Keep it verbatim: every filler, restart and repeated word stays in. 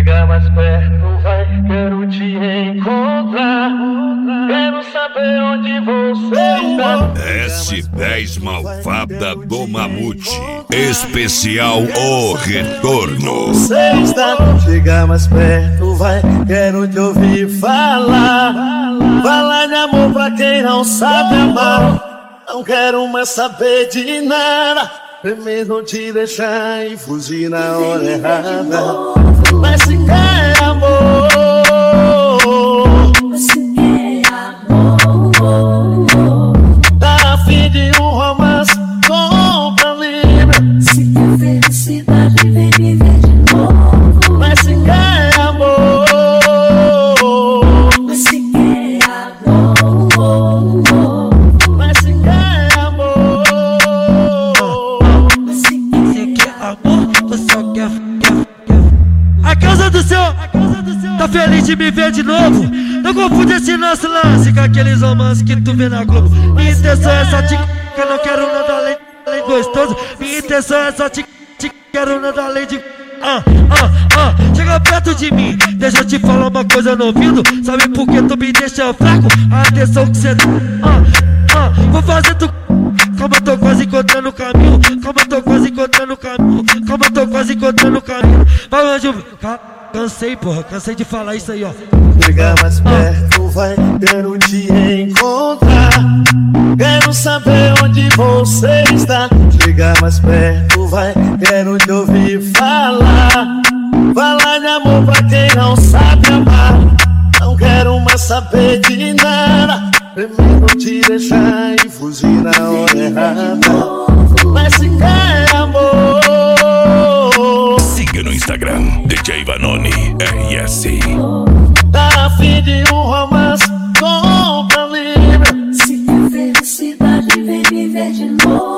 Chega mais perto, vai, quero te encontrar. Quero saber onde você está. S dez Malvada do Mamute. Especial O Retorno. Sexta, chega mais perto, vai, quero te ouvir falar. Falar de amor pra quem não sabe amar. Não quero mais saber de nada. Primeiro te deixar e fugir na hora errada. Mas se quer amor, se quer amor, tá a fim de um romance, compra livre. se quer felicidade, vem me ver de novo. Mas se quer amor, Se quer amor, mas se quer amor, se quer Amor, você só quer, quer, quer. A causa do céu, tá feliz de me ver de novo. Não confunde esse nosso lance com aqueles romances que tu vê na Globo. Minha intenção é só te que eu não quero nada além, além gostoso. Minha intenção é só te te quero nada além de ah, ah, ah. Chega perto de mim, deixa eu te falar uma coisa no ouvido. Sabe por que tu me deixa fraco? A atenção que cê dá. Ah, ah, vou fazer tu. Como eu tô quase encontrando o caminho. Como eu tô quase encontrando o caminho. Como eu tô quase encontrando o caminho. Vai, anjo. Ca- Cansei, porra. Cansei de falar isso aí, ó. chega mais perto, vai, quero te encontrar. Quero saber onde você está. Chega mais perto, vai, quero te ouvir falar. Falar de amor pra quem não sabe amar. Não quero mais saber de nada. Primeiro te deixar e fugir na hora errada. Mas se quer amor, Siga no Instagram, D J Vanoni R S. tá a fim de um romance, compra livre. se quer felicidade, vem me ver de novo.